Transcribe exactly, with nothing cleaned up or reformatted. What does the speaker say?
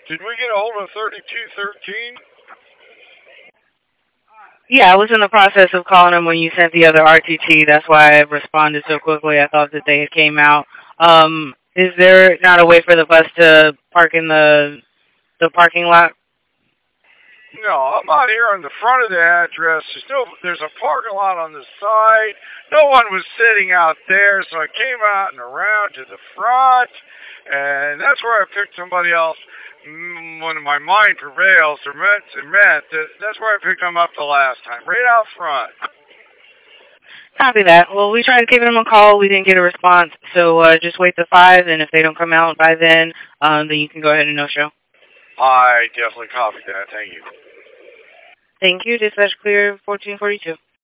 Did we get a hold of thirty-two thirteen? Yeah, I was in the process of calling them when you sent the other R T T. That's why I responded so quickly. I thought that they had came out. Um, is there not a way for the bus to park in the the parking lot? No, I'm out here on the front of the address. There's no, there's a parking lot on the side. No one was sitting out there, so I came out and around to the front, and that's where I picked somebody else. When my mind prevails, or meant, it meant that that's where I picked them up the last time, right out front. Copy that. Well, we tried giving them a call. We didn't get a response, so uh, just wait till five, and if they don't come out by then, um, then you can go ahead and no-show. I definitely copied that. Thank you. Thank you. Dispatch clear fourteen forty-two.